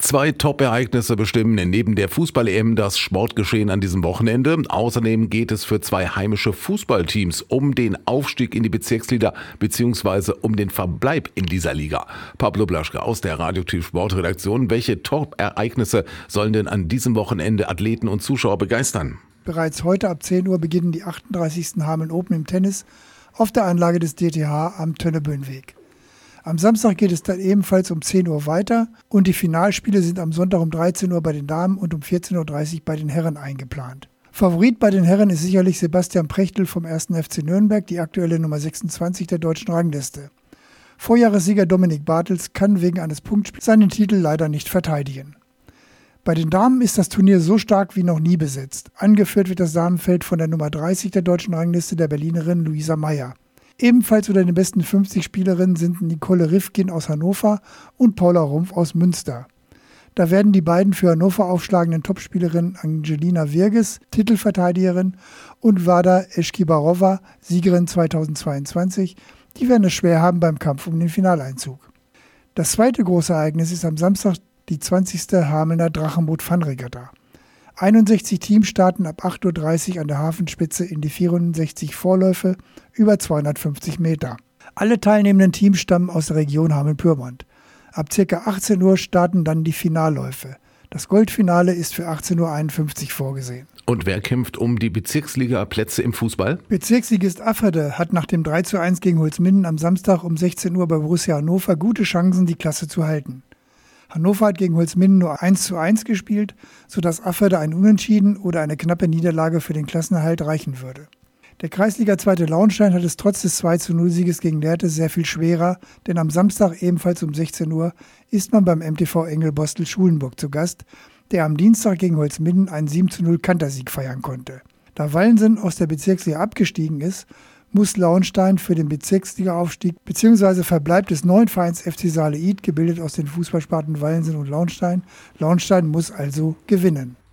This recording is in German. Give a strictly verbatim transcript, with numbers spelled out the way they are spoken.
Zwei Top-Ereignisse bestimmen neben der Fußball-E M das Sportgeschehen an diesem Wochenende. Außerdem geht es für zwei heimische Fußballteams um den Aufstieg in die Bezirksliga bzw. um den Verbleib in dieser Liga. Pablo Blaschke aus der Radio-T Sportredaktion. Welche Top-Ereignisse sollen denn an diesem Wochenende Athleten und Zuschauer begeistern? Bereits heute ab zehn Uhr beginnen die achtunddreißigsten Hameln Open im Tennis auf der Anlage des D T H am Tönneböenweg. Am Samstag geht es dann ebenfalls um zehn Uhr weiter und die Finalspiele sind am Sonntag um dreizehn Uhr bei den Damen und um vierzehn Uhr dreißig bei den Herren eingeplant. Favorit bei den Herren ist sicherlich Sebastian Prechtl vom ersten F C Nürnberg, die aktuelle Nummer sechsundzwanzig der deutschen Rangliste. Vorjahressieger Dominik Bartels kann wegen eines Punktspiels seinen Titel leider nicht verteidigen. Bei den Damen ist das Turnier so stark wie noch nie besetzt. Angeführt wird das Damenfeld von der Nummer dreißig der deutschen Rangliste, der Berlinerin Luisa Meyer. Ebenfalls unter den besten fünfzig Spielerinnen sind Nicole Rifkin aus Hannover und Paula Rumpf aus Münster. Da werden die beiden für Hannover aufschlagenden Topspielerinnen Angelina Wirges, Titelverteidigerin, und Wada Eschkibarova, Siegerin zweitausendzweiundzwanzig, die werden es schwer haben beim Kampf um den Finaleinzug. Das zweite große Ereignis ist am Samstag die zwanzigste Hamelner Drachenboot-Fun-Regatta. einundsechzig Teams starten ab acht Uhr dreißig an der Hafenspitze in die vierundsechzig Vorläufe über zweihundertfünfzig Meter. Alle teilnehmenden Teams stammen aus der Region Hameln-Pyrmont. Ab ca. achtzehn Uhr starten dann die Finalläufe. Das Goldfinale ist für achtzehn Uhr einundfünfzig vorgesehen. Und wer kämpft um die Bezirksliga-Plätze im Fußball? Bezirksligist Afferde hat nach dem drei zu eins gegen Holzminden am Samstag um sechzehn Uhr bei Borussia Hannover gute Chancen, die Klasse zu halten. Hannover hat gegen Holzminden nur eins zu eins gespielt, sodass Afferde ein Unentschieden oder eine knappe Niederlage für den Klassenerhalt reichen würde. Der Kreisliga-Zweite Launstein hat es trotz des zwei zu null Sieges gegen Lehrte sehr viel schwerer, denn am Samstag ebenfalls um sechzehn Uhr ist man beim M T V Engelbostel-Schulenburg zu Gast, der am Dienstag gegen Holzminden einen sieben zu null Kantersieg feiern konnte. Da Wallensen aus der Bezirksliga abgestiegen ist, muss Launstein für den Bezirksliga-Aufstieg bzw. Verbleib des neuen Vereins F C Saale-Id, gebildet aus den Fußballsparten Wallensen und Launstein, Launstein muss also gewinnen.